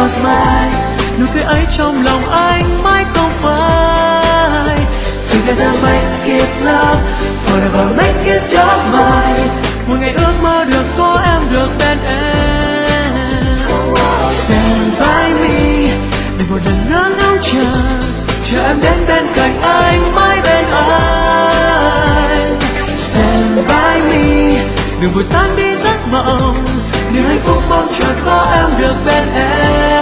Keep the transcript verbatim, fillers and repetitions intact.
just mine. Nụ cười ấy trong lòng anh mãi không phai. Together make it love, forever make it just mine. Một ngày ước mơ được có em được bên em. Stand by me, đừng một lần ngỡ ngóng chờ, chờ em đến bên cạnh anh, mãi bên anh. Stand by me, đừng vội tan đi giấc mộng, niềm hạnh phúc mong chờ có em được bên em.